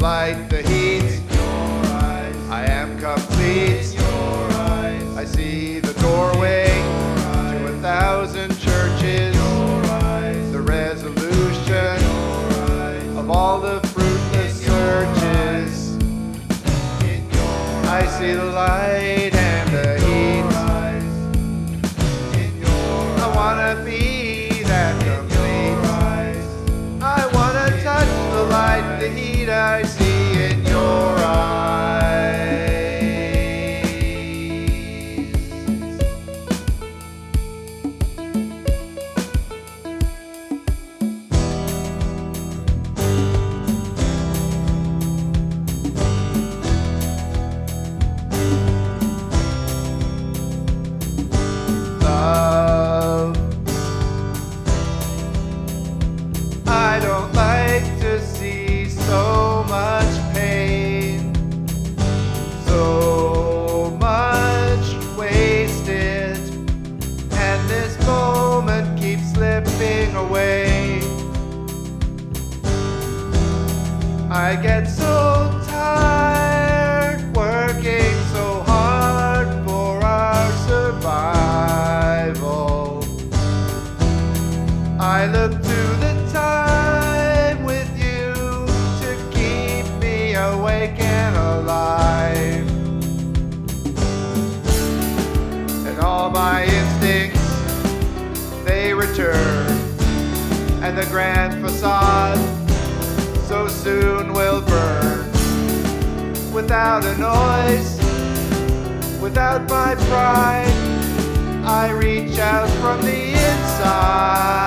light, the heat. I am complete. I see the doorway to 1,000 churches. The resolution of all the fruitless searches. I see the light and the heat. I wanna be that complete. I wanna touch the light, the heat I see in your eyes. Love, I don't like to see so much pain, so much wasted, and this moment keeps slipping away. I get so tired working so hard for our survival. I look to the time with you to keep me awake and alive. And all my instincts, they return, and the grand facade so soon will burn. Without a noise, without my pride, I reach out from the inside.